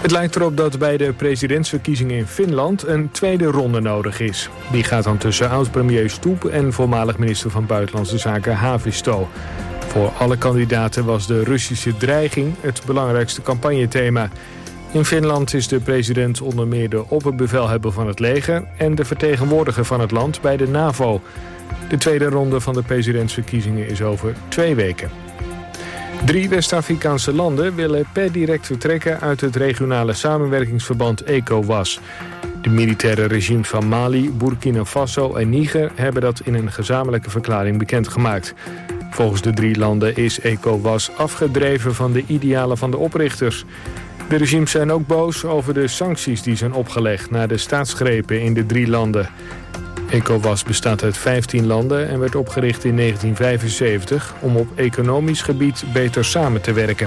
Het lijkt erop dat bij de presidentsverkiezingen in Finland een tweede ronde nodig is. Die gaat dan tussen oud-premier Stubb en voormalig minister van Buitenlandse Zaken Haavisto. Voor alle kandidaten was de Russische dreiging het belangrijkste campagnethema. In Finland is de president onder meer de opperbevelhebber van het leger en de vertegenwoordiger van het land bij de NAVO. De tweede ronde van de presidentsverkiezingen is over 2 weken. 3 West-Afrikaanse landen willen per direct vertrekken uit het regionale samenwerkingsverband ECOWAS. De militaire regimes van Mali, Burkina Faso en Niger hebben dat in een gezamenlijke verklaring bekendgemaakt. Volgens de 3 landen is ECOWAS afgedreven van de idealen van de oprichters. De regimes zijn ook boos over de sancties die zijn opgelegd na de staatsgrepen in de 3 landen. ECOWAS bestaat uit 15 landen en werd opgericht in 1975 om op economisch gebied beter samen te werken.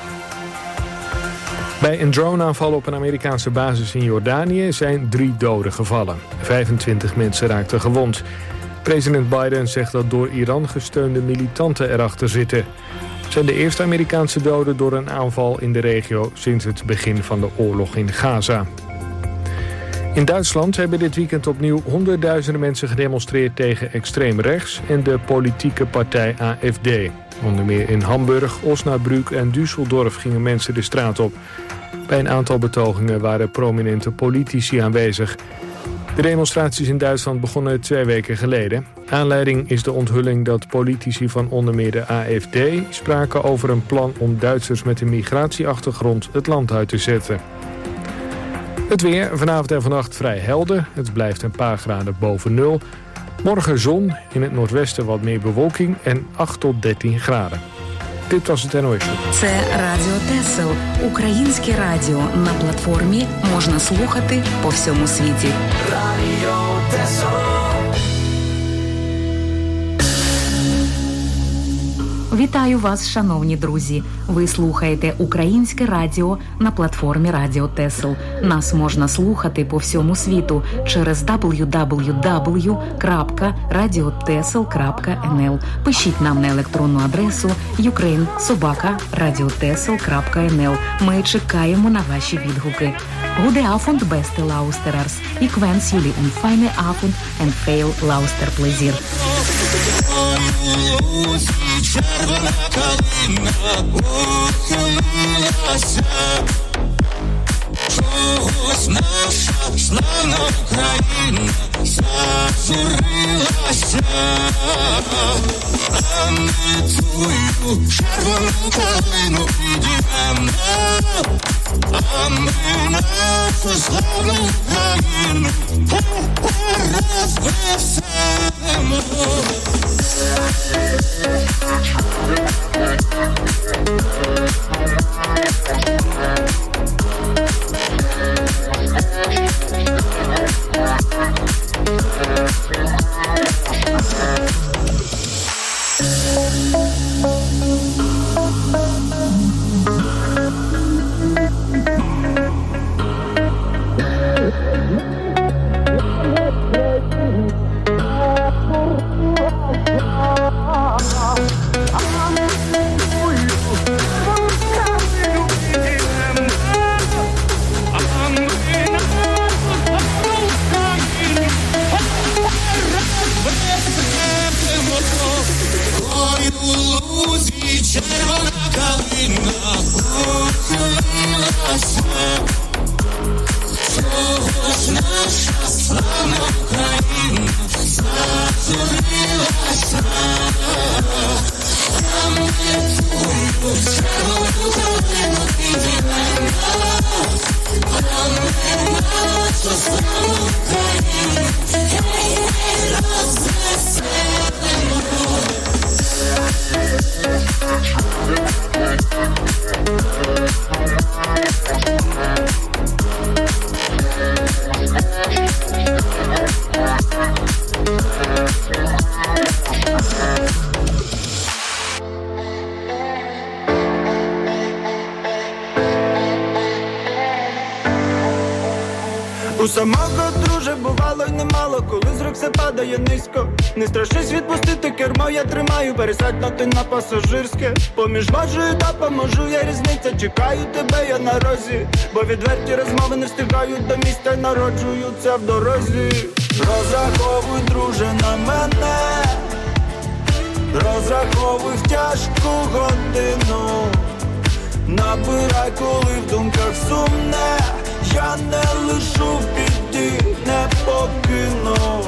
Bij een droneaanval op een Amerikaanse basis in Jordanië zijn 3 doden gevallen. 25 mensen raakten gewond. President Biden zegt dat door Iran gesteunde militanten erachter zitten. Het zijn de eerste Amerikaanse doden door een aanval in de regio sinds het begin van de oorlog in Gaza. In Duitsland hebben dit weekend opnieuw honderdduizenden mensen gedemonstreerd tegen extreem rechts en de politieke partij AfD. Onder meer in Hamburg, Osnabrück en Düsseldorf gingen mensen de straat op. Bij een aantal betogingen waren prominente politici aanwezig. De demonstraties in Duitsland begonnen 2 weken geleden. Aanleiding is de onthulling dat politici van onder meer de AfD spraken over een plan om Duitsers met een migratieachtergrond het land uit te zetten. Het weer, vanavond en vannacht vrij helder. Het blijft een paar graden boven 0. Morgen zon, in het noordwesten wat meer bewolking en 8 tot 13 graden. Dit was het NOS. Це Радіо Тесел, українське радіо. На платформі можна слухати по всьому світі. Радіо Тесел. Вітаю вас, шановні друзі. Ви слухаєте Українське радіо на платформі Радіо Тесел. Нас можна слухати по всьому світу через www.radiotesel.nl. Пишіть нам на електронну адресу ukraine@radiotesel.nl. Ми чекаємо на ваші відгуки. Goede avond, beste luisteraars. Ik wens jullie een fijne avond en veel luisterplezier. Червона калина ухилилася, чогось наша славна Україна зажурилася, а ми твою червону калину підіймемо, а ми нашу славну Україну розвеселимо. У самого, друже, бувало й немало, коли з рук все падає низько. Не страшись відпустити кермо, я тримаю, пересядь на ти на пасажирське. Поміж можу та поможу, я різниця, чекаю тебе, я на розі. Бо відверті розмови не встигають до місця, народжуються в дорозі. Розраховуй, друже, на мене, розраховуй в тяжку годину. Набирай, коли в думках сумне, я не лишу в біді, не покину.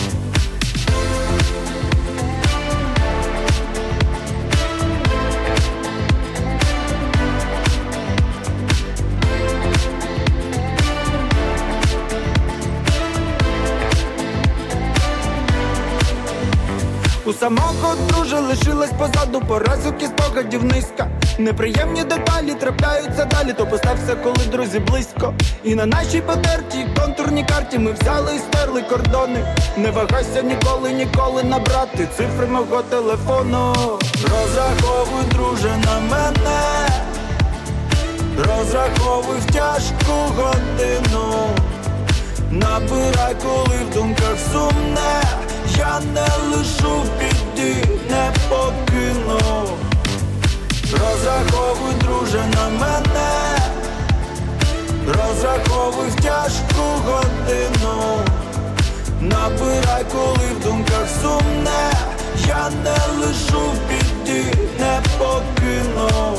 У самого, друже, лишилась позаду поразок і спогадів низка. Неприємні деталі трапляються далі, то постався, коли друзі близько. І на нашій потертій контурній карті ми взяли і стерли кордони. Не вагайся ніколи набрати цифри мого телефону. Розраховуй, друже, на мене, розраховуй в тяжку годину. Набирай, коли в думках сумне, я не лишу в біді, не покину. Розраховуй, друже, на мене, розраховуй в тяжку годину. Набирай, коли в думках сумне, я не лишу в біді, не покину.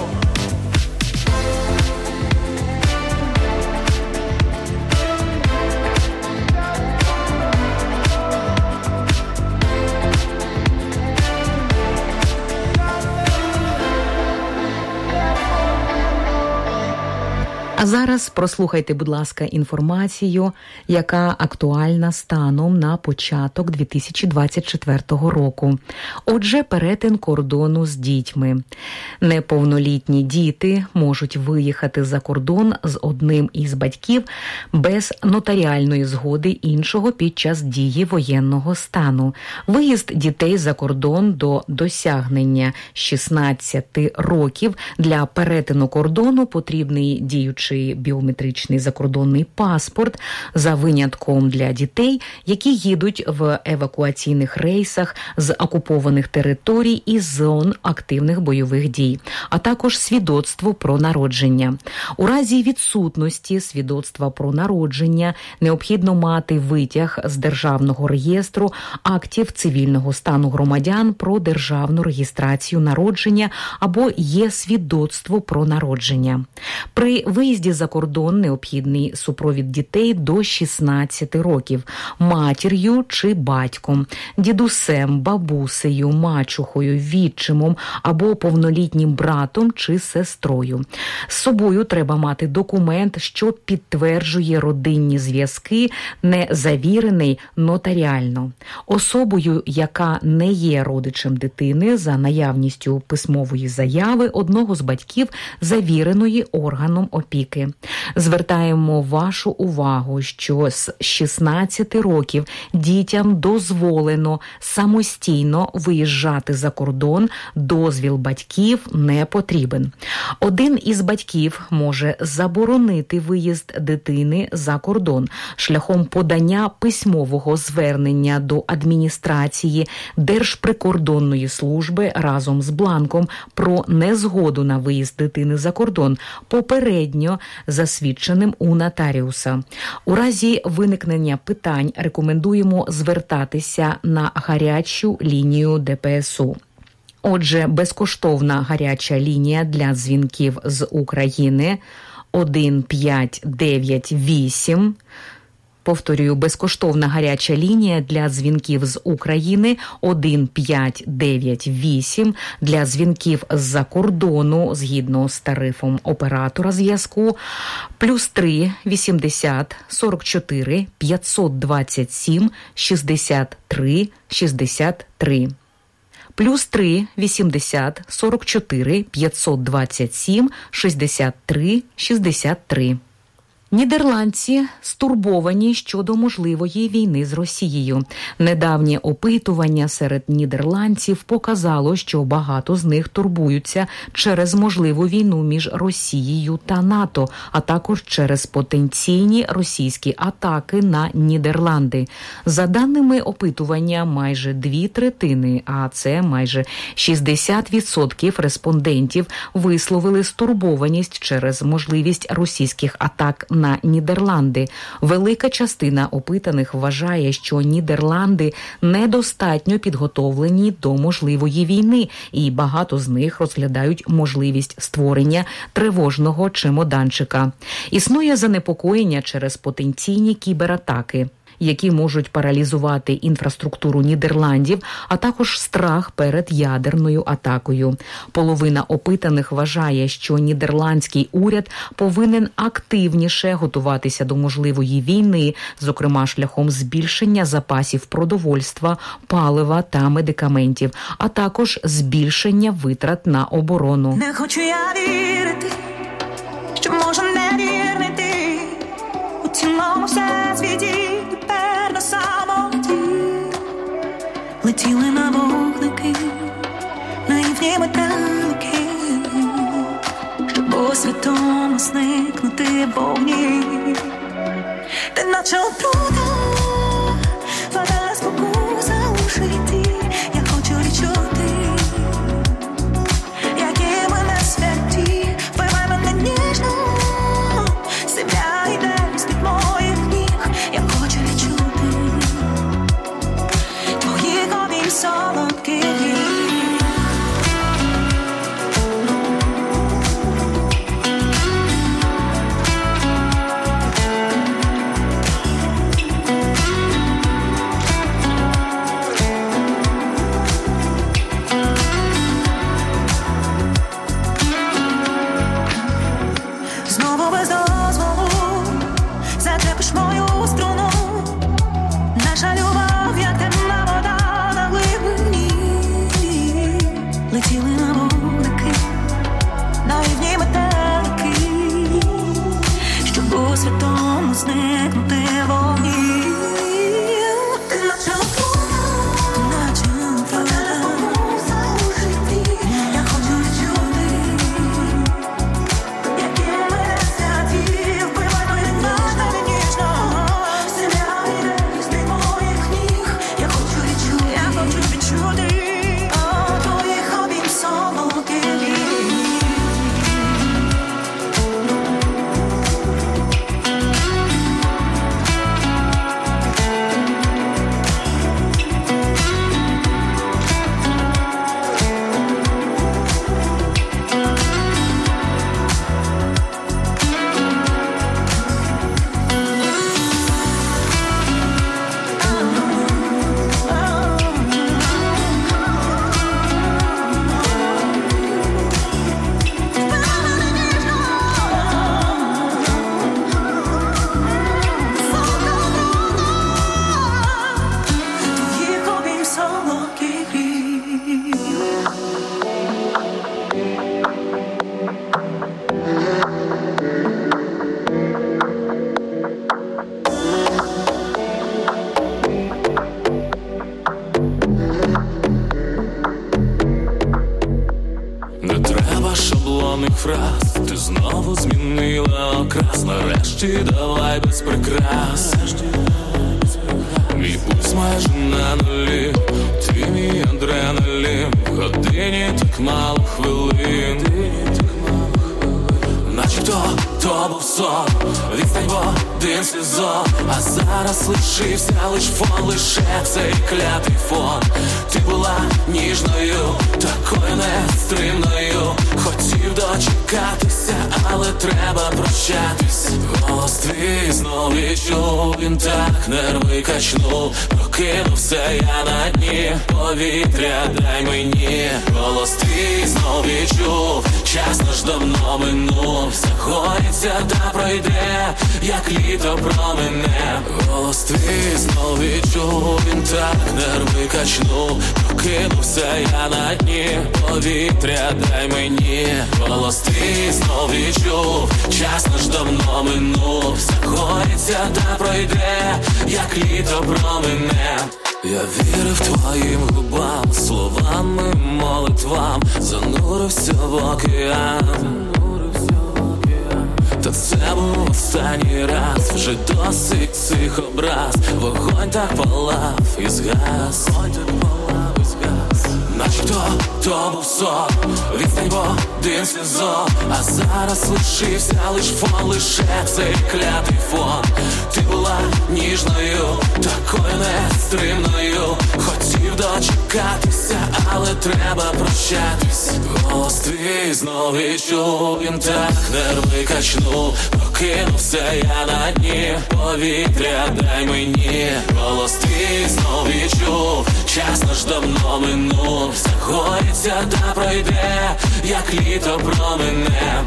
А зараз прослухайте, будь ласка, інформацію, яка актуальна станом на початок 2024 року. Отже, перетин кордону з дітьми. Неповнолітні діти можуть виїхати за кордон з одним із батьків без нотаріальної згоди іншого під час дії воєнного стану. Виїзд дітей за кордон до досягнення 16 років для перетину кордону потрібний діючий біометричний закордонний паспорт, за винятком для дітей, які їдуть в евакуаційних рейсах з окупованих територій і зон активних бойових дій, а також свідоцтво про народження. У разі відсутності свідоцтва про народження необхідно мати витяг з Державного реєстру актів цивільного стану громадян про державну реєстрацію народження або є свідоцтво про народження. При виїзді за кордон необхідний супровід дітей до 16 років матір'ю чи батьком, дідусем, бабусею, мачухою, відчимом або повнолітнім братом чи сестрою. З собою треба мати документ, що підтверджує родинні зв'язки, не завірений нотаріально. Особою, яка не є родичем дитини, за наявністю письмової заяви одного з батьків, завіреної органом опіки. Звертаємо вашу увагу, що з 16 років дітям дозволено самостійно виїжджати за кордон, дозвіл батьків не потрібен. Один із батьків може заборонити виїзд дитини за кордон шляхом подання письмового звернення до адміністрації Держприкордонної служби разом з бланком про незгоду на виїзд дитини за кордон, попередньо засвідченим у нотаріуса. У разі виникнення питань рекомендуємо звертатися на гарячу лінію ДПСУ. Отже, безкоштовна гаряча лінія для дзвінків з України 1598. Повторюю, безкоштовна гаряча лінія для дзвінків з України 1598, для дзвінків з-за кордону згідно з тарифом оператора зв'язку +3 80 44 527 63 63. +3 80 44 527 63 63. Нідерландці стурбовані щодо можливої війни з Росією. Недавнє опитування серед нідерландців показало, що багато з них турбуються через можливу війну між Росією та НАТО, а також через потенційні російські атаки на Нідерланди. За даними опитування, майже 2/3, а це майже 60% респондентів висловили стурбованість через можливість російських атак на Нідерланди. Велика частина опитаних вважає, що Нідерланди недостатньо підготовлені до можливої війни, і багато з них розглядають можливість створення тривожного чемоданчика. Існує занепокоєння через потенційні кібератаки, які можуть паралізувати інфраструктуру Нідерландів, а також страх перед ядерною атакою. Половина опитаних вважає, що нідерландський уряд повинен активніше готуватися до можливої війни, зокрема шляхом збільшення запасів продовольства, палива та медикаментів, а також збільшення витрат на оборону. Не хочу я вірити, що може не вірити у цілому всесвіті. На самоті летіли на вогники, наївні метелики, щоб у святому зникнути вогні. Ти наче отрута, вода спокуса у житті. Я хочу відчути, які ми не святі. Вбивай мене ніжно, земля йде з-під моїх ніг. Я хочу відчути солодкий гріх. Знову без дозволу зачепиш мою струну. Наша любов, як темна вода. Летіли на вогники, наївні метелики, щоб у святому зникнути вогні. Ти наче отрута, вода спокуса у житті. Я хочу відчути, які ми не святі. Вбивай мене ніжно, земля йде з-під моїх ніг. Я хочу відчути. Фраз, ти знову змінила окрас. Нарешті давай без прикрас. Мій пульс майже на нулі, ти мій адреналін. В годині так мало хвилин, начебто то був сон. Відстань, бо дим сезон. А зараз лишився лиш фон, лише цей клятий фон. Ти була ніжною, такою нестримною. Хотів дочекатися, але треба прощатись. Голос твій знов відчув, він так нерви качнув. Прокинувся я на дні, повітря дай мені. Голос твій знов відчув, час наш давно минув. Загоїться та пройде, як літо промине. Голос твій знов відчув, він так нерви качнув. Прокинувся я на дні, повітря дай мені. Голос твій знов відчув, час наш давно минув. Сховається та пройде, як літо промине. Я вірив твоїм губам, словами, молитвам, занурився в океан. Та це був останній раз, вже досить цих образ. Вогонь так палав і згас. Начебто то був сон, відстань, бо дим сльозом. А зараз лишився лиш фон, лише цей клятий фон. Ти була ніжною, такою нестримною. Хотів дочекатися, але треба прощатись. Голос твій знов відчув, він так нерви качнув. Прокинувся я на дні, повітря дай мені. Голос твій знов відчув, час наш давно минув. Загоїться та пройде, як літо промине.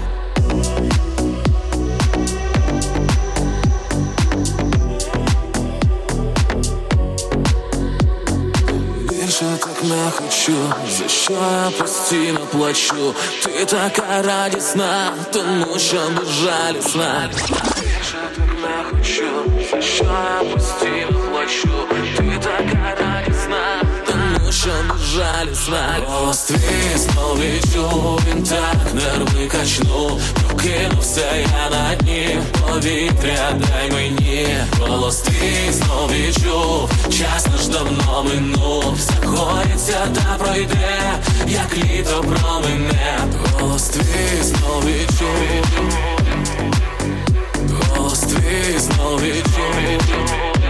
Більше так не хочу, за що я постійно плачу. Ти така радісна, тому що безжалісна. Більше так не хочу, за що я постійно плачу. Ти така радісна, тому що безжалісна. Голос твій знов відчув, він так нерви качнув. Прокинувся я на дні, повітря дай мені. Голос твій знов відчув, час наш давно минув. Загоїться та пройде, як літо промине. Голос твій знов відчув, голос твій знов відчув.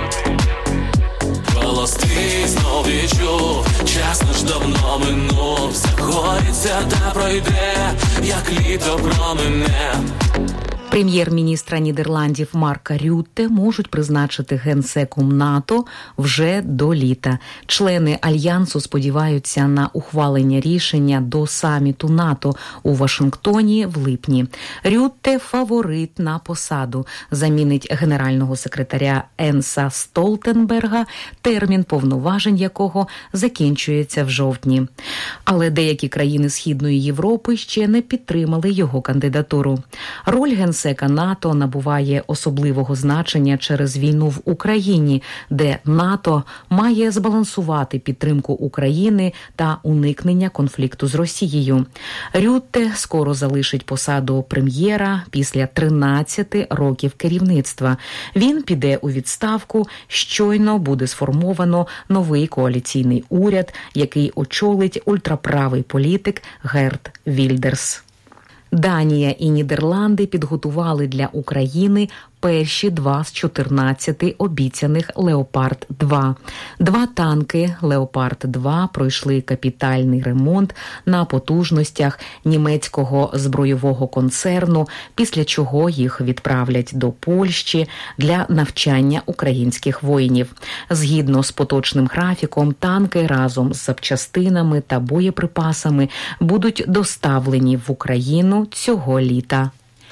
Голос твій знов відчув, час наш давно минув. Загоїться та пройде, як літо промине. Прем'єр-міністра Нідерландів Марка Рютте можуть призначити генсеком НАТО вже до літа. Члени Альянсу сподіваються на ухвалення рішення до саміту НАТО у Вашингтоні в липні. Рютте – фаворит на посаду. Замінить генерального секретаря Енса Столтенберга, термін повноважень якого закінчується в жовтні. Але деякі країни Східної Європи ще не підтримали його кандидатуру. Роль генсека НАТО набуває особливого значення через війну в Україні, де НАТО має збалансувати підтримку України та уникнення конфлікту з Росією. Рютте скоро залишить посаду прем'єра після 13 років керівництва. Він піде у відставку, щойно буде сформовано новий коаліційний уряд, який очолить ультраправий політик Герт Вільдерс. Данія і Нідерланди підготували для України перші 2 з 14 обіцяних «Леопард-2». 2 танки «Леопард-2» пройшли капітальний ремонт на потужностях німецького збройового концерну, після чого їх відправлять до Польщі для навчання українських воїнів. Згідно з поточним графіком, танки разом з запчастинами та боєприпасами будуть доставлені в Україну цього літа.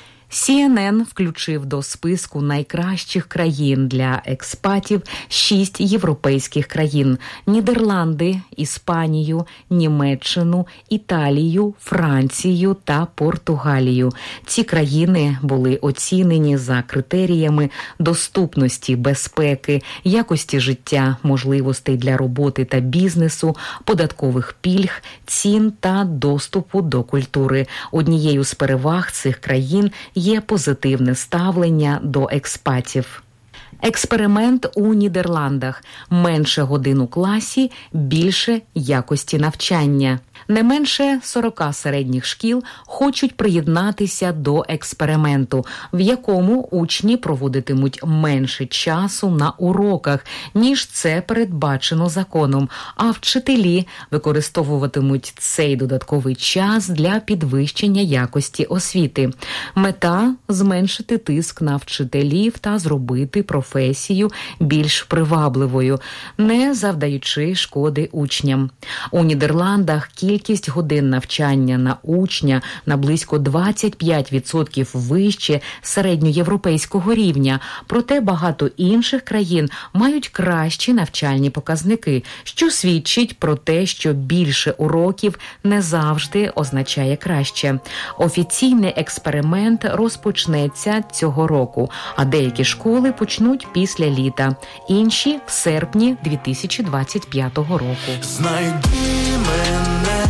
CNN включив до списку найкращих країн для експатів 6 європейських країн – Нідерланди, Іспанію, Німеччину, Італію, Францію та Португалію. Ці країни були оцінені за критеріями доступності, безпеки, якості життя, можливостей для роботи та бізнесу, податкових пільг, цін та доступу до культури. Однією з переваг цих країн є позитивне ставлення до експатів. Експеримент у Нідерландах. Менше годин у класі, більше якості навчання. Не менше 40 середніх шкіл хочуть приєднатися до експерименту, в якому учні проводитимуть менше часу на уроках, ніж це передбачено законом, а вчителі використовуватимуть цей додатковий час для підвищення якості освіти. Мета – зменшити тиск на вчителів та зробити професію більш привабливою, не завдаючи шкоди учням. У Нідерландах кількість годин навчання на учня на близько 25% вище середньоєвропейського рівня. Проте багато інших країн мають кращі навчальні показники, що свідчить про те, що більше уроків не завжди означає краще. Офіційний експеримент розпочнеться цього року, а деякі школи почнуть після літа, інші – в серпні 2025 року. Знайди мене,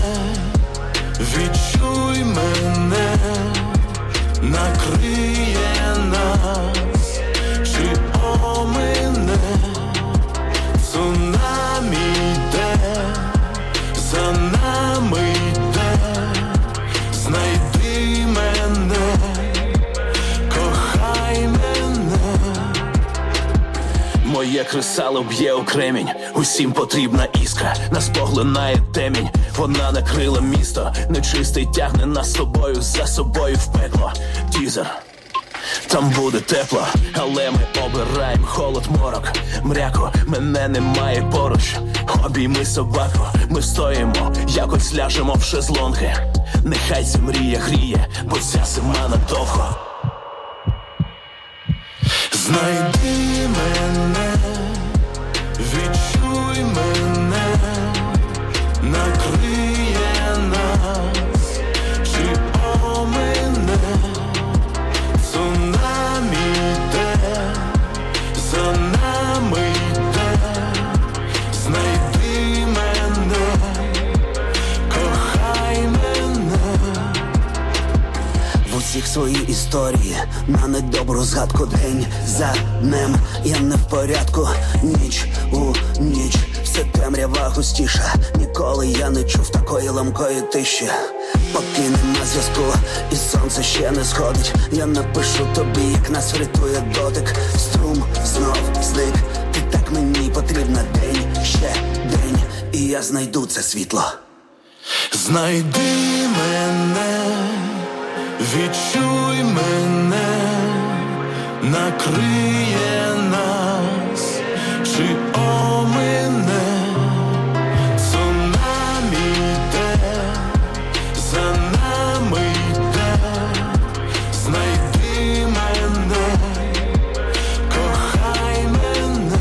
відчуй мене, накриє нас, чи омине, цунамі йде, за нами йде, знайди мене, кохай мене. Моє кресало б'є у кремінь, усім потрібна іскра, нас поглинає темінь, вона накрила місто, нечистий тягне нас з тобою, за собою в пекло. Тізер, там буде тепло, але ми обираємо холод, морок, мряко, мене немає поруч, обійми собаку, ми стоїмо, якось ляжемо в шезлонги, нехай ця мрія гріє, бо ця зима надовго. Знайди мене, відчуй мене, накриє нас, чи омине, цунамі йде, за нами йде, знайди мене, кохай мене. В усіх свої історії, на недобру згадку день за днем. Я не в порядку, ніч у ніч, все темрява густіша. Ніколи я не чув такої ламкої тиші. Поки нема зв'язку і сонце ще не сходить, я напишу тобі, як нас врятує дотик. Струм знов зник, ти так мені потрібна. День, ще день, і я знайду це світло. Знайди мене, відчуй мене, накриє нас, чи омине, цунамі йде, за нами йде, знайди мене, кохай мене.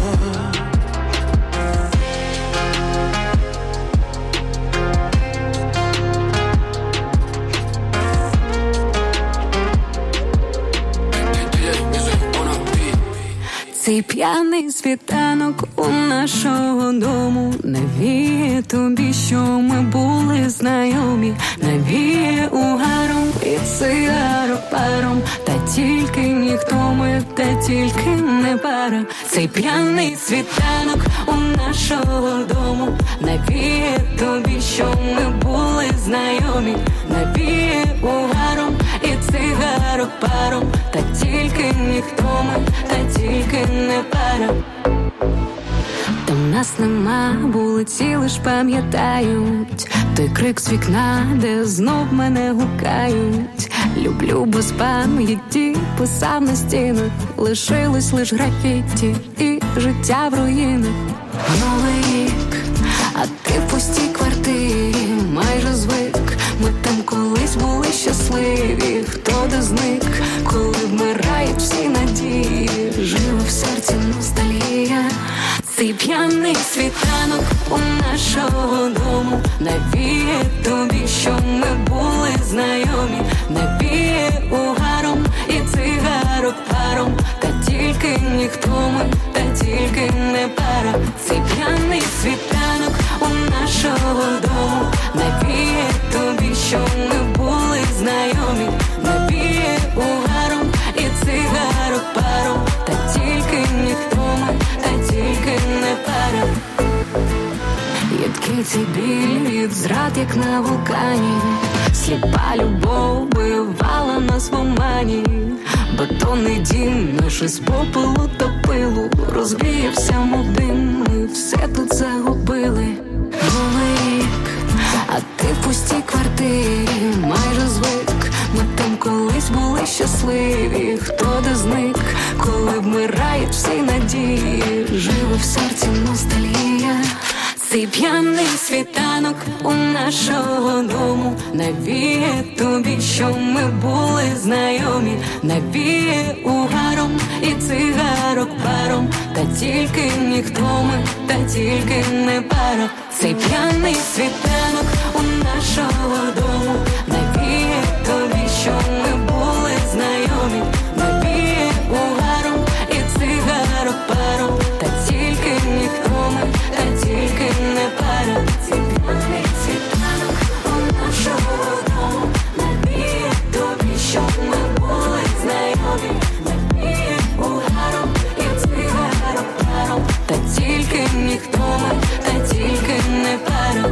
Цей п'яний світанок у нашого дому навіє тобі, що ми були знайомі, навіє угаром і цигаропаром, та тільки ніхто ми, та тільки не пара. Цей п'яний світанок у нашого дому навіє тобі, що ми були знайомі, навіє угаром і цигаропаром, та тільки ніхто ми, та тільки не пара. Та в нас нема вулиці, лиш пам'ятають той крик з вікна, де знов мене гукають. Люблю без пам'яті, писав на стінах, лишилось лиш графіті і життя в руїнах. Новий рік, а ти в пустій квартирі, майже звик. Ми там колись були щасливі, хто де зник, коли вмирають всі надії, живе в серці ностальгія. Цей п'яний світанок у нашого дому навіє тобі, що ми були знайомі, навіє угаром і цигаропаром, та тільки ніхто ми, та тільки не пара. Цей п'яний світанок у нашого дому навіє тобі, що ми були знайомі, навіє угаром і цигаропаром, та тільки ніхто ми, та тільки не пара. Єдкий цей біль від зрад, як на вулкані, сліпа любов бивала нас в омані. Бетонний дім наш із попелу та пилу розвіявся, мов дим, ми все тут загубили. Новий рік, а ти в пустій квартирі, майже звик. Ми там колись були щасливі, хто де зник, коли вмирають всі надії, живе в серці ностальгія. Цей п'яний світанок у нашого дому навіє тобі, що ми були знайомі, навіє угаром і цигарок паром, та тільки ніхто ми, та тільки не пара. Цей п'яний світанок у нашого дому навіє тобі, що ми були знайомі, навіє угаром і цигарок паром, та тільки ніхто ми, та тільки не пара. Цей п'яний світанок у нашого дому навіє тобі, що ми були знайомі, навіє угаром і цигарок паром, та тільки ніхто ми, та тільки не пара.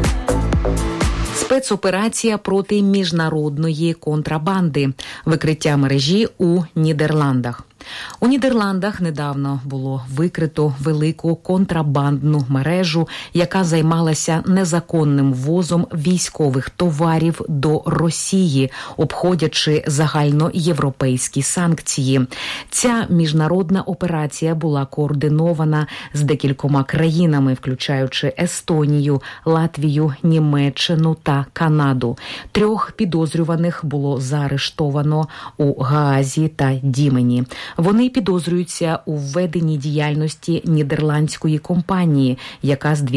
Спецоперація проти міжнародної контрабанди. Викриття мережі у Нідерландах. У Нідерландах недавно було викрито велику контрабандну мережу, яка займалася незаконним ввозом військових товарів до Росії, обходячи загальноєвропейські санкції. Ця міжнародна операція була координована з декількома країнами, включаючи Естонію, Латвію, Німеччину та Канаду. 3 підозрюваних було заарештовано у Гаазі та Дімені. Вони підозрюються у введенні діяльності нідерландської компанії, яка з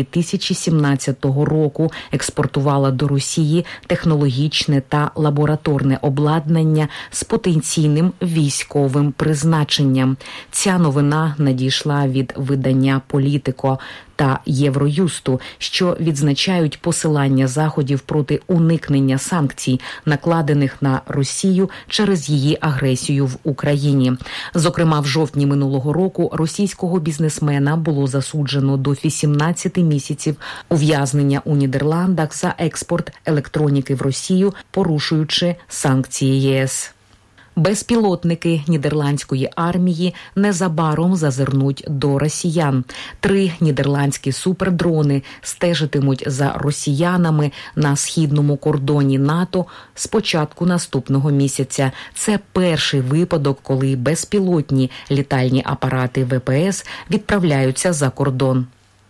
2017 року експортувала до Росії технологічне та лабораторне обладнання з потенційним військовим призначенням. Ця новина надійшла від видання «Політико» та Євроюсту, що відзначають посилання заходів проти уникнення санкцій, накладених на Росію через її агресію в Україні. Зокрема, в жовтні минулого року російського бізнесмена було засуджено до 18 місяців ув'язнення у Нідерландах за експорт електроніки в Росію, порушуючи санкції ЄС. Безпілотники нідерландської армії незабаром зазирнуть до росіян. 3 нідерландські супердрони стежитимуть за росіянами на східному кордоні НАТО з початку наступного місяця. Це перший випадок, коли безпілотні літальні апарати ВПС відправляються за кордон.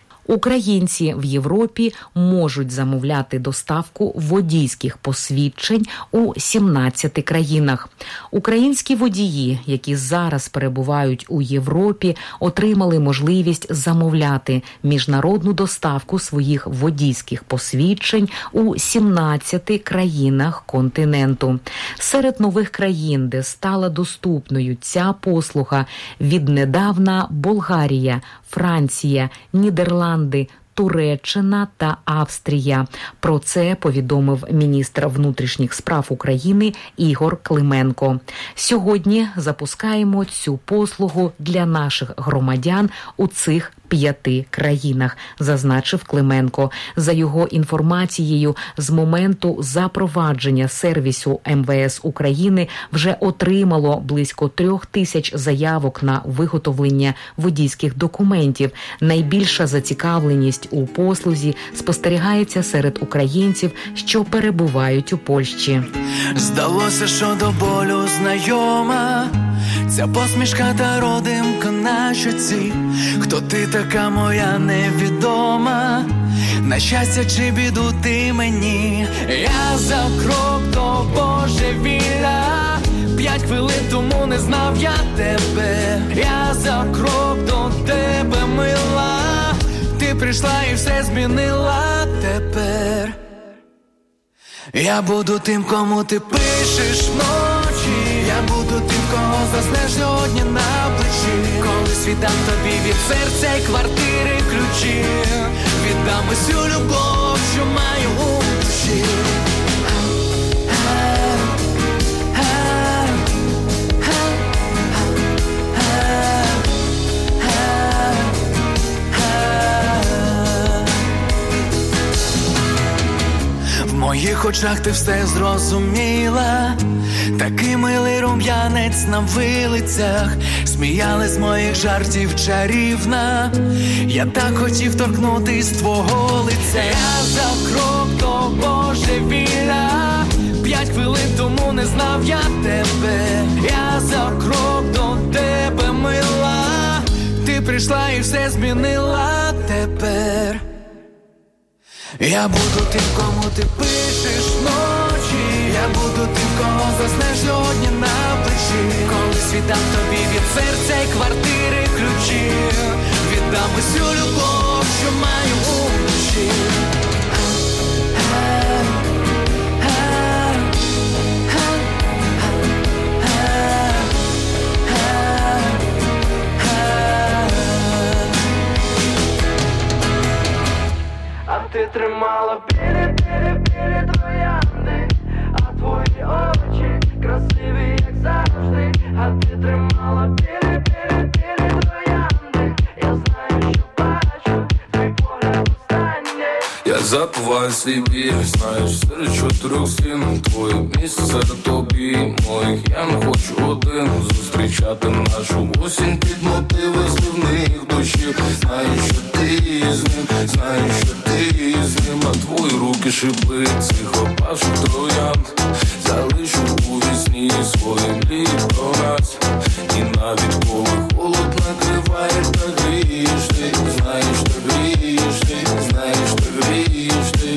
Українці в Європі можуть замовляти доставку водійських посвідчень у 17 країнах. Українські водії, які зараз перебувають у Європі, отримали можливість замовляти міжнародну доставку своїх водійських посвідчень у 17 країнах континенту. Серед нових країн, де стала доступною ця послуга, віднедавна Болгарія, Франція, Нідерланди, Туреччина та Австрія. Про це повідомив міністр внутрішніх справ України Ігор Клименко. Сьогодні запускаємо цю послугу для наших громадян у цих 5 країнах, зазначив Клименко. За його інформацією, з моменту запровадження сервісу МВС України вже отримало близько 3000 заявок на виготовлення водійських документів. Найбільша зацікавленість у послузі спостерігається серед українців, що перебувають у Польщі. Здалося, що до болю знайома ця посмішка та родимка на щоці. Хто ти така моя невідома? На щастя чи біду ти мені? Я за крок до божевілля, 5 хвилин тому не знав я тебе. Я за крок до тебе, мила, ти прийшла і все змінила тепер. Я буду тим, кому ти пишеш вночі. Я буду тим, кого заснеш сьогодні на плечі. Коли світам тобі від серця й квартири ключі, віддам усю любов, що маю у душі. В моїх очах ти все зрозуміла, такий милий рум'янець на вилицях, сміяли з моїх жартів чарівна. Я так хотів торкнутись твого лиця. Я за крок до божевілля, 5 хвилин тому не знав я тебе. Я за крок до тебе, мила, ти прийшла і все змінила тепер. Я буду тим, кому ти пишеш ночі. Я буду тим, кого заснеш сьогодні на плечі. Коли віддам тобі від серця й квартири ключі, віддам усю любов, що маю у душі. А ти тримала білі троянди, а твої очі красиві, як завжди. А ти тримала білі троянди. Я знаю, що бачу, твій погляд останній. Я забуваю свій біль, знаєш, серед 4 стін. Твоє місце серед обійм моїх. Я не хочу один зустрічати нашу осінь під мотиви зливних дощів. Знаю, що ти з ним, знаю, що ти з ним. А твої руки шипи цих опавших троянд. Залишу у вісні свої мрії про нас. І навіть коли холод накриває, так грієш ти. Знаєш, так грієш ти, знаєш, так грієш ти.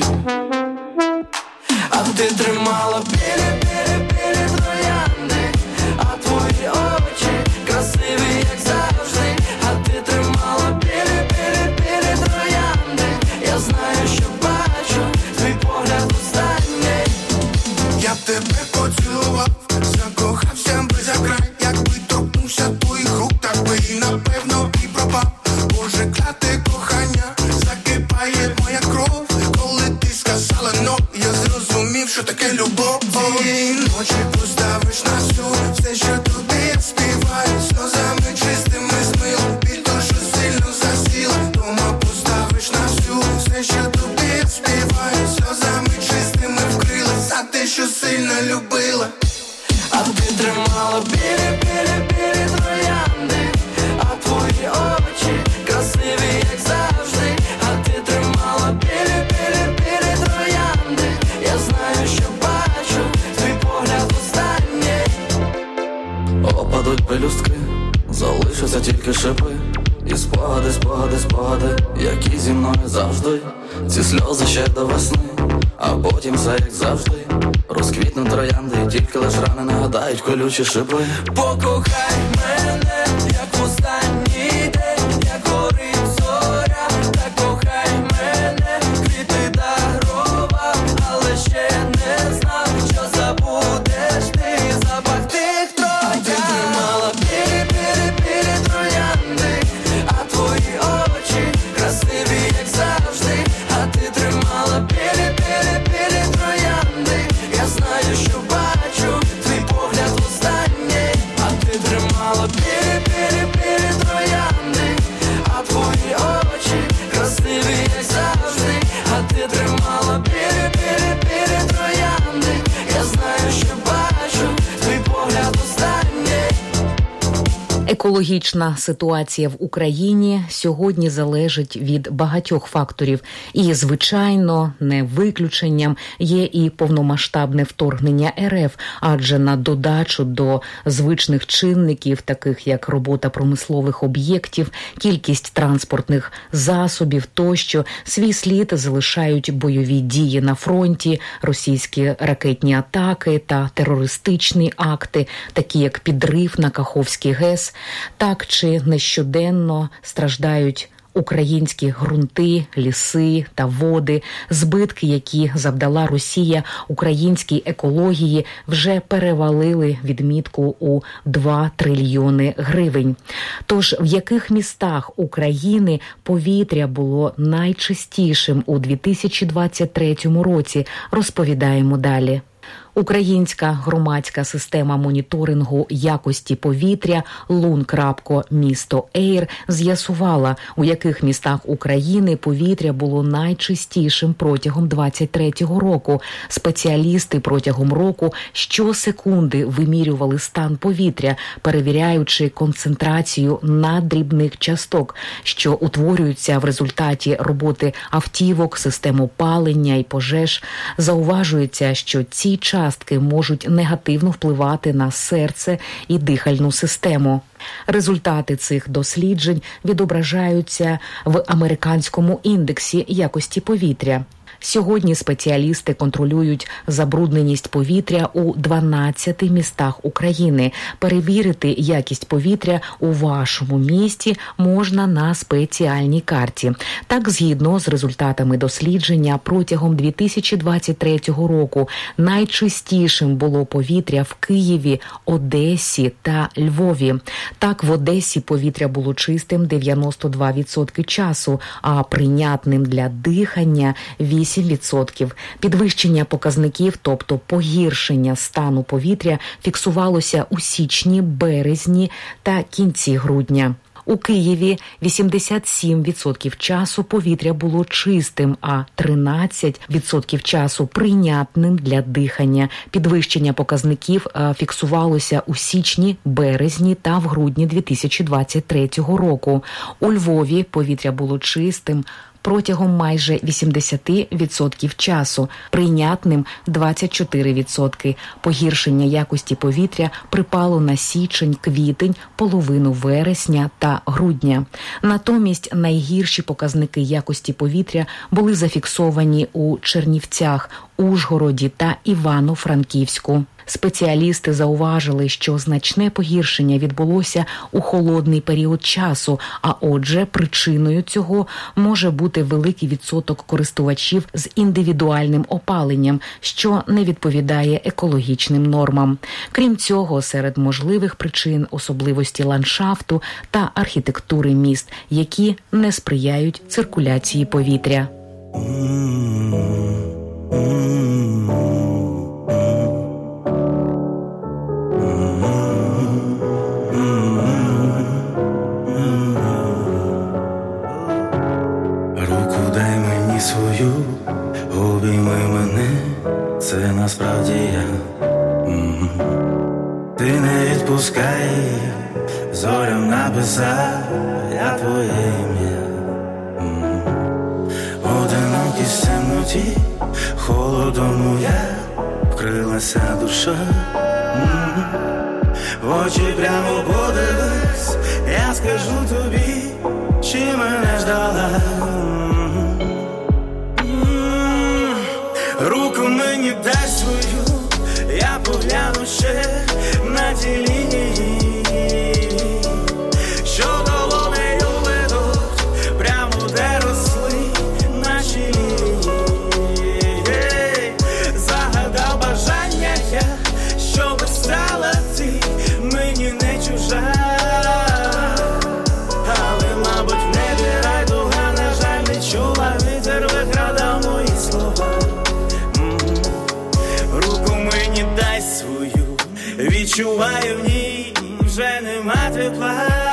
А ти тримала білі троянди, а твої очі красиві, як завжди. А ти тримала білі троянди. Я знаю, що бачу, твій погляд останній. Я б тебе поцілував, закохався без окрай. Якби торкнувся твоїх рук, так би і напевно і пропав. Боже, кляте кохання, закипає моя кров. Коли ти сказала «но», я зрозумів, що таке любов. Цієї ночі поставиш на всю, все, що тобі я співаю. Сльозами чистими змило, біль душу сильно засіла. Дома поставиш на всю, все, що тобі я співаю. Сльозами чистими вкрила за те, що сильно любила. А ти тримала білі троянди, а твої очі красиві, як завжди. А ти тримала білі троянди. Я знаю, що бачу, твій погляд останній. Опадуть пелюстки, залишаться тільки шипи. І спогади, спогади, спогади, які зі мною завжди. Ці сльози ще до весни, а потім все як завжди. Розквітнуть троянди, і тільки лиш рани нагадають колючі шипи. Покохай мене, як в останній день, як горить зоря. Та кохай мене, квіти дарував, але ще не знав, що забудеш ти запах тих троянд. А ти тримала білі троянди, а твої очі красиві, як завжди. А ти тримала білі троянди. Я знаю, що бачу, твій погляд останній. А ти тримала білі троянди, а твої очі красиві, як завжди. А ти тримала білі троянди. Я знаю, що бачу, твій погляд останній. Екологічна ситуація в Україні сьогодні залежить від багатьох факторів. І, звичайно, не виключенням є і повномасштабне вторгнення РФ, адже на додачу до звичних чинників, таких як робота промислових об'єктів, кількість транспортних засобів тощо, свій слід залишають бойові дії на фронті, російські ракетні атаки та терористичні акти, такі як підрив на Каховський ГЕС. Так чи не щоденно страждають українські ґрунти, ліси та води. Збитки, які завдала Росія українській екології, вже перевалили відмітку у 2 трильйони гривень. Тож в яких містах України повітря було найчистішим у 2023 році, розповідаємо далі. Українська громадська система моніторингу якості повітря Лун.Місто Ейр з'ясувала, у яких містах України повітря було найчистішим протягом 2023 року. Спеціалісти протягом року щосекунди вимірювали стан повітря, перевіряючи концентрацію наддрібних часток, що утворюються в результаті роботи автівок, систем опалення і пожеж. Зауважується, що ці частки можуть негативно впливати на серце і дихальну систему. Результати цих досліджень відображаються в американському індексі якості повітря. Сьогодні спеціалісти контролюють забрудненість повітря у 12 містах України. Перевірити якість повітря у вашому місті можна на спеціальній карті. Так, згідно з результатами дослідження, протягом 2023 року найчистішим було повітря в Києві, Одесі та Львові. Так, в Одесі повітря було чистим 92% часу, а прийнятним для дихання 8%. Підвищення показників, тобто погіршення стану повітря, фіксувалося у січні, березні та кінці грудня. У Києві 87% часу повітря було чистим, а 13% часу прийнятним для дихання. Підвищення показників фіксувалося у січні, березні та в грудні 2023 року. У Львові повітря було чистим протягом майже 80% часу, прийнятним 24%. Погіршення якості повітря припало на січень, квітень, половину вересня та грудня. Натомість найгірші показники якості повітря були зафіксовані у Чернівцях, Ужгороді та Івано-Франківську. Спеціалісти зауважили, що значне погіршення відбулося у холодний період часу, а отже, причиною цього може бути великий відсоток користувачів з індивідуальним опаленням, що не відповідає екологічним нормам. Крім цього, серед можливих причин особливості ландшафту та архітектури міст, які не сприяють циркуляції повітря. Свою, обійми мене, це насправді я. Ти не відпускай, зорям написав я твоє ім'я. Одинокість в темноті, холодом моя, вкрилася душа. В очі прямо подивись, я скажу тобі, чи мене ждала. Руку мені дай свою, я погляну ще на ті лінії, що долонею ведуть прямо де росли наші лінії. Загадав бажання я, щоби стала ти мені не чужа. Але, мабуть, в небі райдуга, на жаль, не чула, вітер викрадав мої слова. Дай свою, відчуваю в ній, вже нема тепла.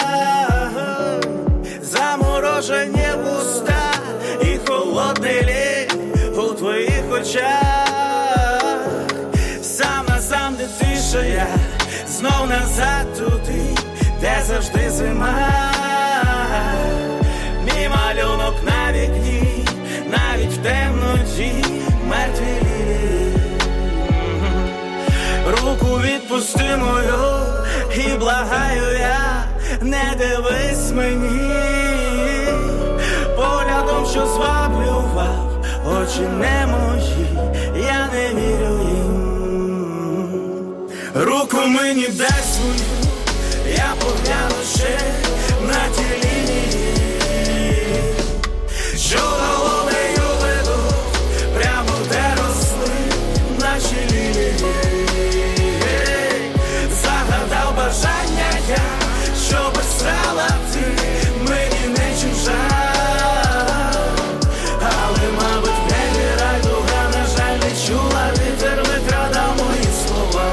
Заморожені вуста і холодний лід у твоїх очах. Сам на сам, де тиша я, знов назад туди, де завжди зима. Мій малюнок на вікні, навіть в темноті мертві лілії. Руку відпусти мою і благаю я, не дивись мені. Поглядом, що зваблював, очі не мої, я не вірю їм. Руку мені дай свою, я погляну ще на ті лінії, що головнею ведуть прямо де росли наші лілії. Бажання я, щоби стала ти мені не чужа. Але, мабуть, в небі райдуга, на жаль, не чула, вітер викрадав мої слова.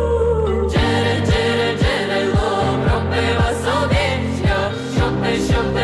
Джерело пропива собі, що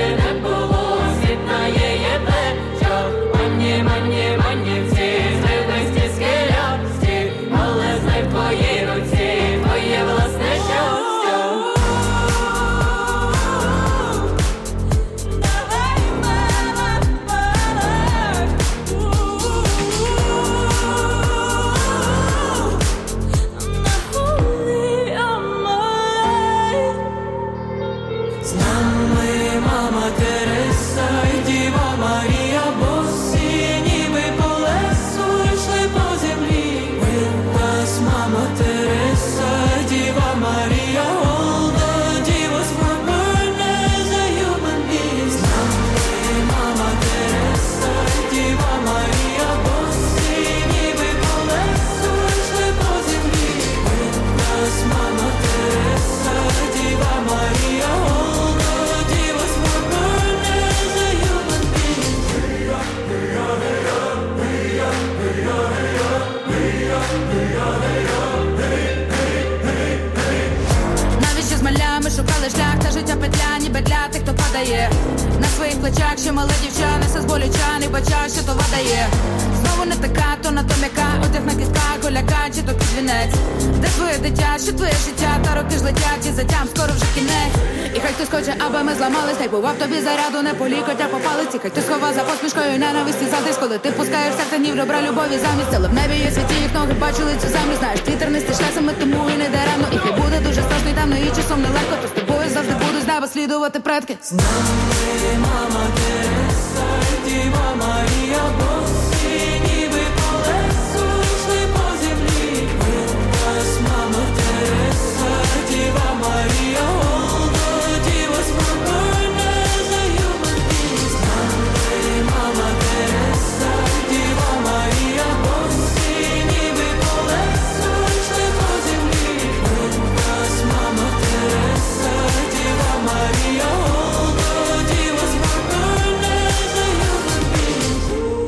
ми шукали шлях, та життя петля, ніби для тих, хто падає. На своїх плечах ще мале дівча, несе з болюча, не бача, що то дає. Знову не така, то на то м'яка, одяг на кістках, голяка, чи то підвінець. Де твоє дитя, що твоє життя, та роки ж летять, і затям скоро вже кінець. І хай хтось хоче, аби ми зламались, хай бував тобі заряду, не полікотя по палиці. Хай хтось ховав за посмішкою ненависті задись, коли ти пускаєш серце ні в ребра любові замість. Але в небі є світі, їх ноги бачили цю землю. Знаєш, ти тернистий шлях, саме тому і не даремно. І хай буде дуже страшно і темно, і часом нелегко, то з тобою завжди будуть з неба слідувати предки. З нами мама Тереса, Діва Марія, босі, ніби колесо, йшли по землі. Нас мама Тереса, Діва Марія, Діва спокійна за human beings. З нами мама Тереса, Діва Марія, босі, ніби колесо, йшли по землі. Нас мама Тереса, Діва Марія, Діва спокійна за human beings.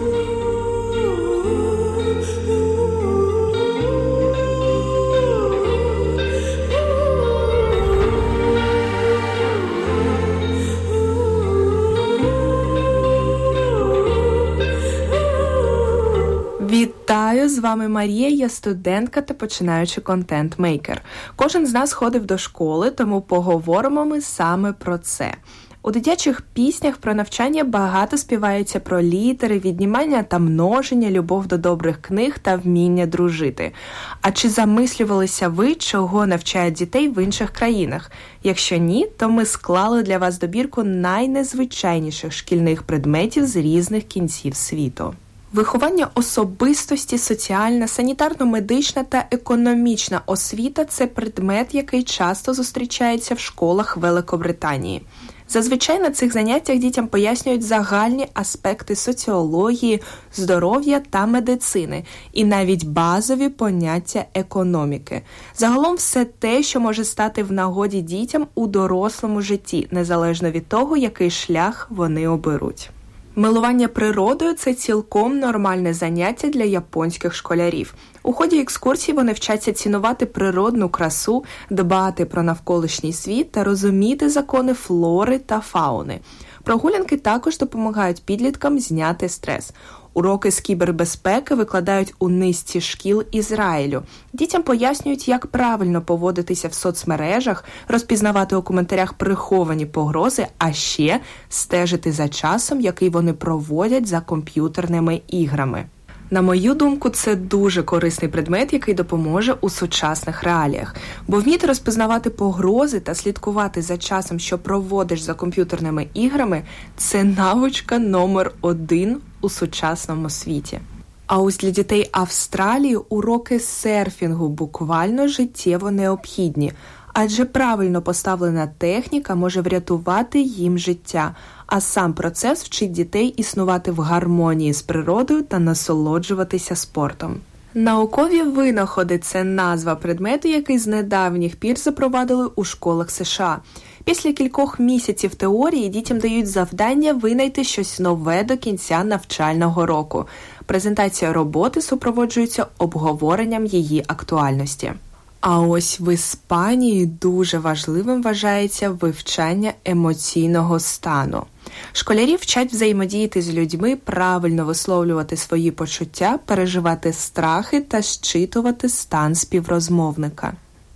Вітаю, з вами Марія, я студентка та починаючий контент-мейкер. Кожен з нас ходив до школи, тому поговоримо ми саме про це. У дитячих піснях про навчання багато співається про літери, віднімання та множення, любов до добрих книг та вміння дружити. А чи замислювалися ви, чого навчають дітей в інших країнах? Якщо ні, то ми склали для вас добірку найнезвичайніших шкільних предметів з різних кінців світу. Виховання особистості, соціальна, санітарно-медична та економічна освіта – це предмет, який часто зустрічається в школах Великобританії. Зазвичай на цих заняттях дітям пояснюють загальні аспекти соціології, здоров'я та медицини, і навіть базові поняття економіки. Загалом все те, що може стати в нагоді дітям у дорослому житті, незалежно від того, який шлях вони оберуть. Милування природою – це цілком нормальне заняття для японських школярів. У ході екскурсій вони вчаться цінувати природну красу, дбати про навколишній світ та розуміти закони флори та фауни. Прогулянки також допомагають підліткам зняти стрес. Уроки з кібербезпеки викладають у низці шкіл Ізраїлю. Дітям пояснюють, як правильно поводитися в соцмережах, розпізнавати у коментарях приховані погрози, а ще стежити за часом, який вони проводять за комп'ютерними іграми. На мою думку, це дуже корисний предмет, який допоможе у сучасних реаліях. Бо вміти розпізнавати погрози та слідкувати за часом, що проводиш за комп'ютерними іграми – це навичка номер 1 у сучасному світі. А ось для дітей Австралії уроки серфінгу буквально життєво необхідні, адже правильно поставлена техніка може врятувати їм життя, а сам процес вчить дітей існувати в гармонії з природою та насолоджуватися спортом. Наукові винаходи – це назва предмету, який з недавніх пір запровадили у школах США. Після кількох місяців теорії дітям дають завдання винайти щось нове до кінця навчального року. Презентація роботи супроводжується обговоренням її актуальності. А ось в Іспанії дуже важливим вважається вивчання емоційного стану. Школярів вчать взаємодіяти з людьми, правильно висловлювати свої почуття, переживати страхи та зчитувати стан співрозмовника.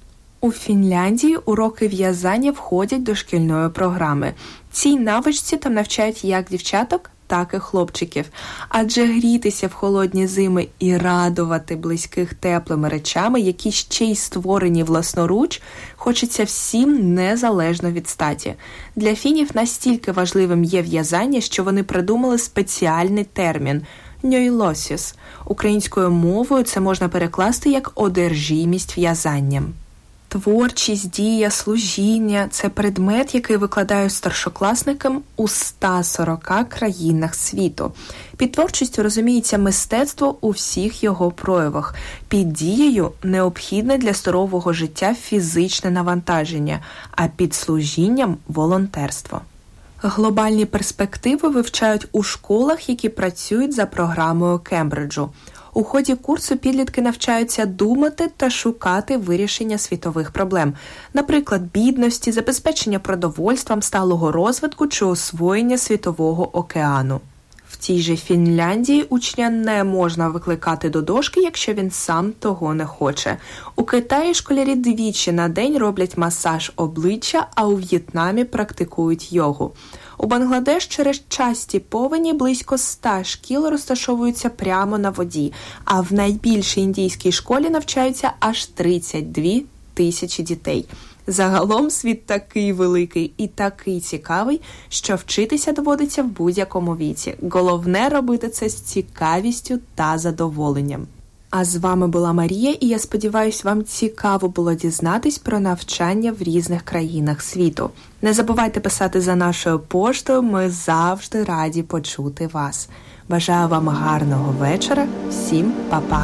У Фінляндії уроки в'язання входять до шкільної програми. Цій навичці там навчають як дівчаток, так і хлопчиків. Адже грітися в холодні зими і радувати близьких теплими речами, які ще й створені власноруч, хочеться всім незалежно від статі. Для фінів настільки важливим є в'язання, що вони придумали спеціальний термін – «ньойлосіс». Українською мовою це можна перекласти як «одержимість в'язанням». Творчість, дія, служіння – це предмет, який викладають старшокласникам у 140 країнах світу. Під творчістю розуміється мистецтво у всіх його проявах. Під дією – необхідне для здорового життя фізичне навантаження, а під служінням – волонтерство. Глобальні перспективи вивчають у школах, які працюють за програмою Кембриджу. У ході курсу підлітки навчаються думати та шукати вирішення світових проблем, наприклад, бідності, забезпечення продовольством, сталого розвитку чи освоєння світового океану. В тій же Фінляндії учня не можна викликати до дошки, якщо він сам того не хоче. У Китаї школярі двічі на день роблять масаж обличчя, а у В'єтнамі практикують йогу. У Бангладеш через часті повені близько 100 шкіл розташовуються прямо на воді, а в найбільшій індійській школі навчаються аж 32 тисячі дітей. Загалом світ такий великий і такий цікавий, що вчитися доводиться в будь-якому віці. Головне робити це з цікавістю та задоволенням. А з вами була Марія, і я сподіваюся, вам цікаво було дізнатись про навчання в різних країнах світу. Не забувайте писати за нашою поштою, ми завжди раді почути вас. Бажаю вам гарного вечора, всім па-па!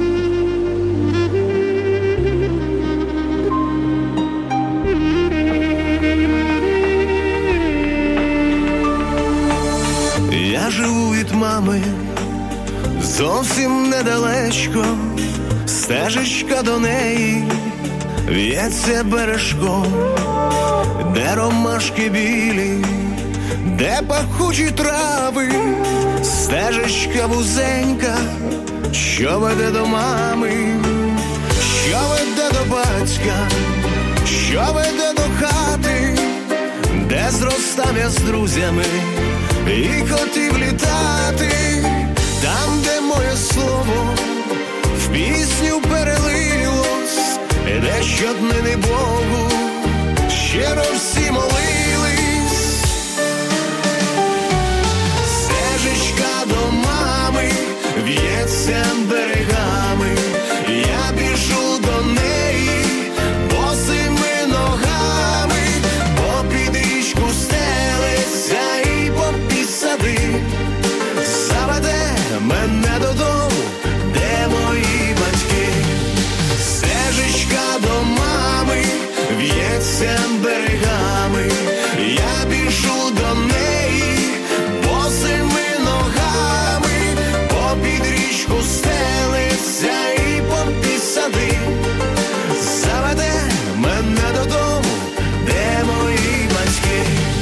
Я живу від мами зовсім недалечко, стежечка до неї в'ється бережком, де ромашки білі, де пахучі трави, стежечка вузенька, що веде до мами, що веде до батька, що веде до хати, де зростав я з друзями і хотів літати, там, де моє слово в пісню перелилось, де щоднини Богу щиро всі молились. Стежечка до мами в'ється берегами, я біжу до неї босими ногами, попід річку стелиться і попід сади, заведе мене додому, де мої батьки. Стежечка до мами в'ється берегами, я біжу до неї босими ногами, попід річку стелиться і попід сади, заведе мене додому, де мої батьки.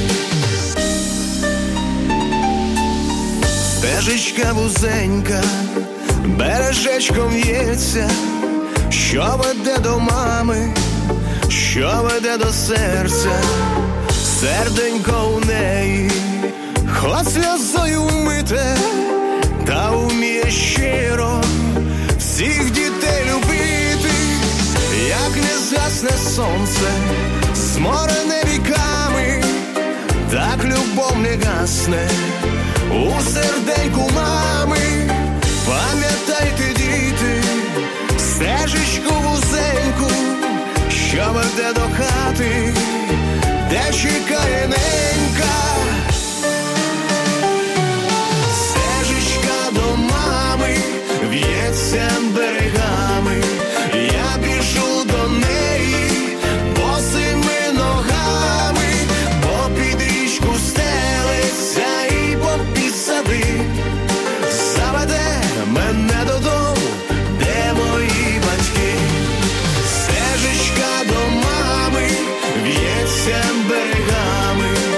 Стежечка вузенька бережечком в'ється, що веде до мами, що веде до серця, серденько у неї хоч сльозою вмите, та вміє щиро всіх дітей любити. Як не згасне сонце, зморене віками, так любов не гасне у серденьку мами. Пам'ятайте, діти, стежечку вузеньку, що веде до хати, де чекає ненька. Стежечка до мами в'ється берегами, я біжу до неї босими ногами, попід річку стелиться і попід сади, заведе мене додому, де мої батьки. Стежечка до мами в'ється берегами,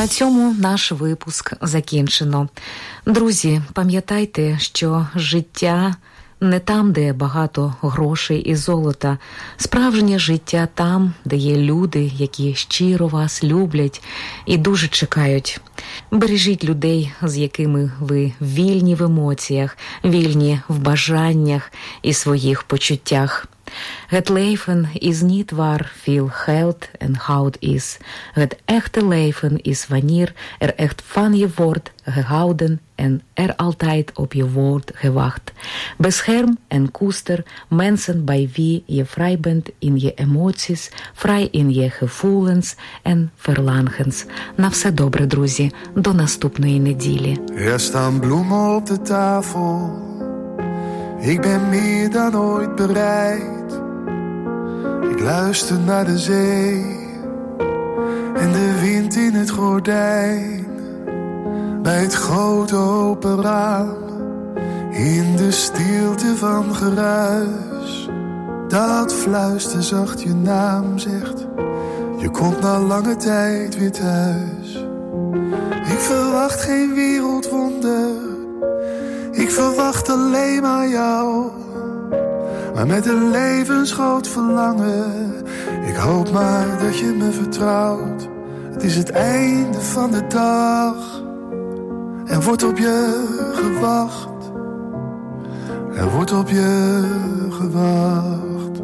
На цьому наш випуск закінчено. Друзі, пам'ятайте, що життя не там, де багато грошей і золота. Справжнє життя там, де є люди, які щиро вас люблять і дуже чекають. Бережіть людей, з якими ви вільні в емоціях, вільні в бажаннях і своїх почуттях. Het leven is niet waar veel geld en goud is. Het echte leven is wanneer echt van je wordt gehouden en altijd op je woord gewacht. Bescherm en koester mensen bij wie je vrij bent in je emoties, vrij in je gevoelens en verlangens. На все добре, друзі. До наступної неділі. Er staan bloemen op de tafel. Ik ben meer dan ooit bereid. Ik luister naar de zee en de wind in het gordijn. Bij het grote open raam, in de stilte van geruis. Dat fluister zacht je naam zegt, je komt na lange tijd weer thuis. Ik verwacht geen wereldwonder, ik verwacht alleen maar jou. Maar met een levensgroot verlangen, ik hoop maar dat je me vertrouwt. Het is het einde van de dag, er wordt op je gewacht. Er wordt op je gewacht.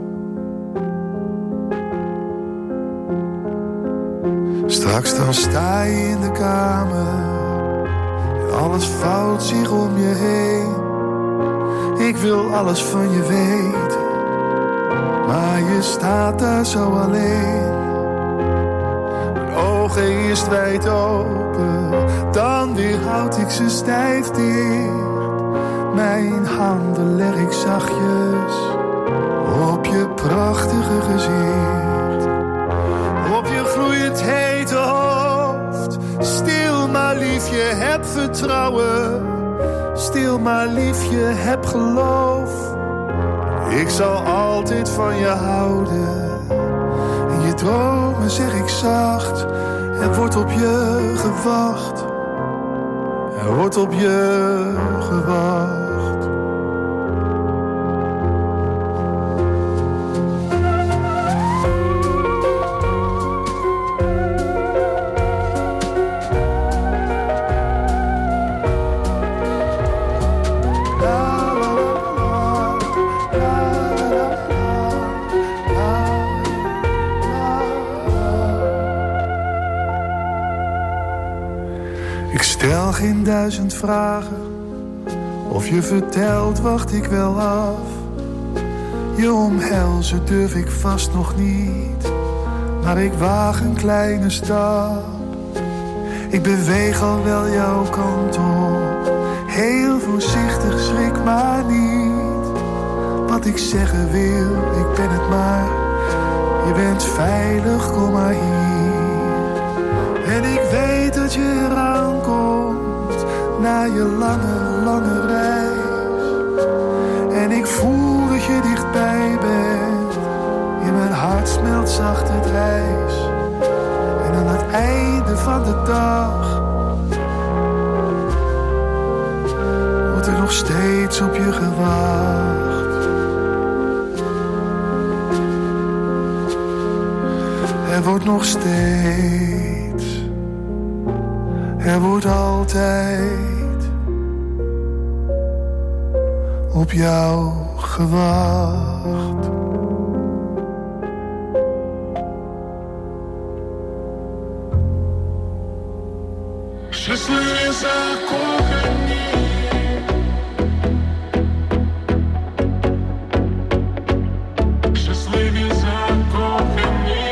Straks dan sta je in de kamer en alles vouwt zich om je heen. Ik wil alles van je weten, maar je staat daar zo alleen. Mijn ogen eerst wijd open, dan weer houd ik ze stijf dicht. Mijn handen leg ik zachtjes op je prachtige gezicht. Op je gloeiend hete hoofd, stil maar liefje, heb vertrouwen. Stil maar liefje, heb geloof. Ik zal altijd van je houden. In je dromen zeg ik zacht, er wordt op je gewacht. Er wordt op je gewacht. Ik stel geen 1000 vragen, of je vertelt wacht ik wel af. Je omhelzen durf ik vast nog niet, maar ik waag een kleine stap. Ik beweeg al wel jouw kant op, heel voorzichtig, schrik maar niet. Wat ik zeggen wil, ik ben het maar, je bent veilig, kom maar hier. En ik weet dat je eraan komt, na je lange, lange reis. En ik voel dat je dichtbij bent, in mijn hart smelt zacht het ijs. En aan het einde van de dag wordt er nog steeds op je gewacht. Er wordt nog steeds, er wordt altijd op jou gewacht. Щасливі закохані, щасливі закохані.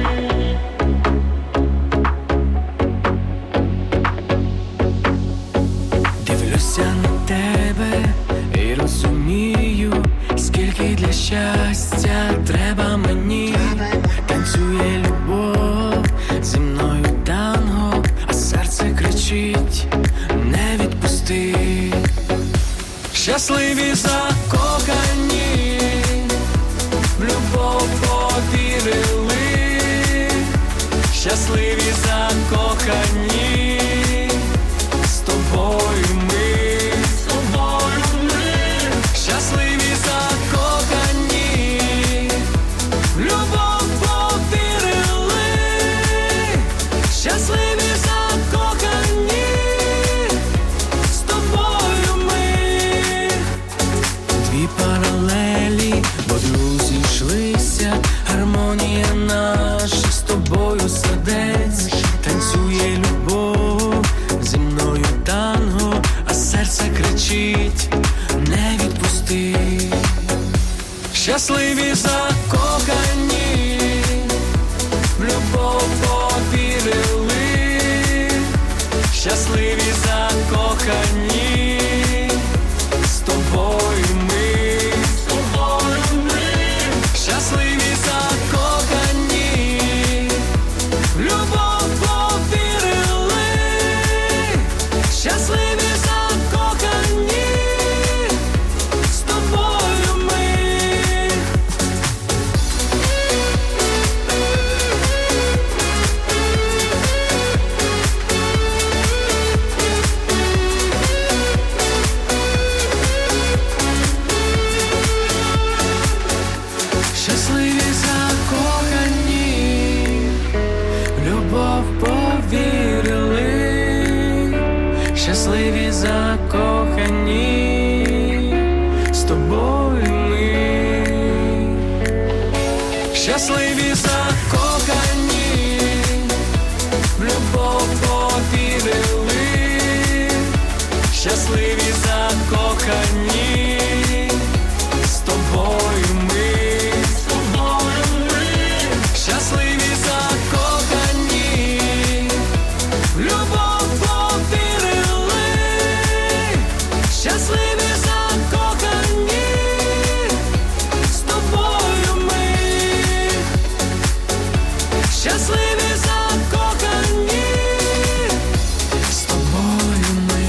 Дивлюся на тебе і розумію, скільки для щастя треба мені. Танцює любов зі мною танго, а серце кричить, не відпусти. Щасливі закохані, в любов повірили. Щасливі закохані. Щасливі закохані, в любов повірили. Щасливі закохані, з тобою ми, з тобою ми. Щасливі закохані, в любов повірили. Щасливі закохані, з тобою ми. Щасливі закохані, в любов повірили. Щасливі закохані, з тобою ми. Щасливі закохані, в любов повірили. Щасливі закохані, з тобою ми. Щасливі закохані, в любов повірили. Щасливі закохані, з тобою ми. Щасливі закохані, з тобою ми.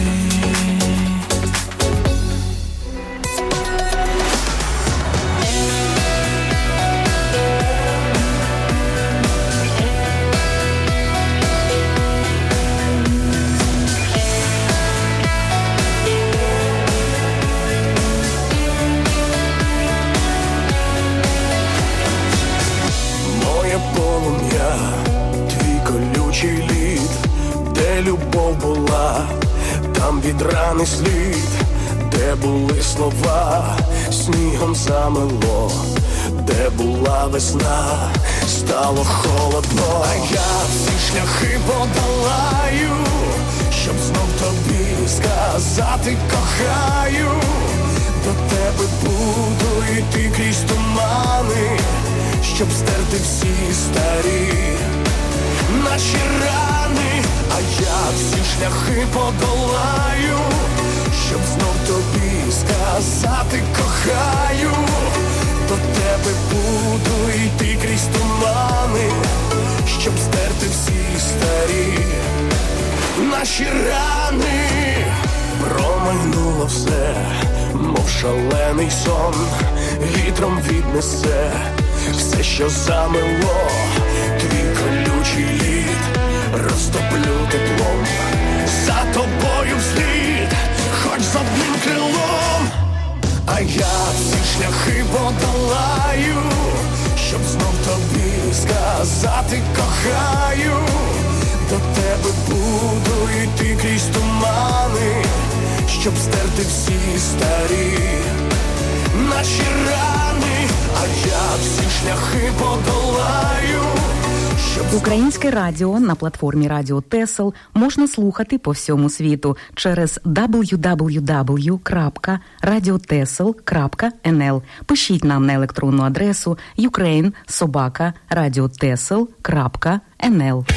Моє полум'я, твій колючий лід, де любов була, там від рани слід, де були слова, снігом замело, де була весна, стало холодно. А я всі шляхи подолаю, щоб знов тобі сказати кохаю. До тебе буду йти крізь тумани, щоб стерти всі старі наші рани. А я всі шляхи подолаю, щоб знов тобі сказати кохаю. До тебе буду йти крізь тумани, щоб стерти всі старі наші рани. Промайнуло все, мов шалений сон, вітром віднесе все, що замело. Твій колючий лід розтоплю теплом, за тобою вслід, хоч з одним крилом. А я всі шляхи подолаю, щоб знов тобі сказати кохаю. До тебе буду йти крізь тумани, щоб стерти всі старі наші рани. А я всі шляхи подолаю. Українське радіо на платформі Радіо Тесел можна слухати по всьому світу через www.radiotesel.nl. Пишіть нам на електронну адресу ukraine@radiotesel.nl.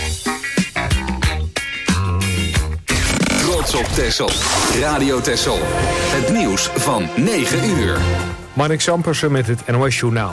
Trots op Texel. Radio Texel. Het nieuws van 9 uur. Marnik Sampersen met het NOS Journaal.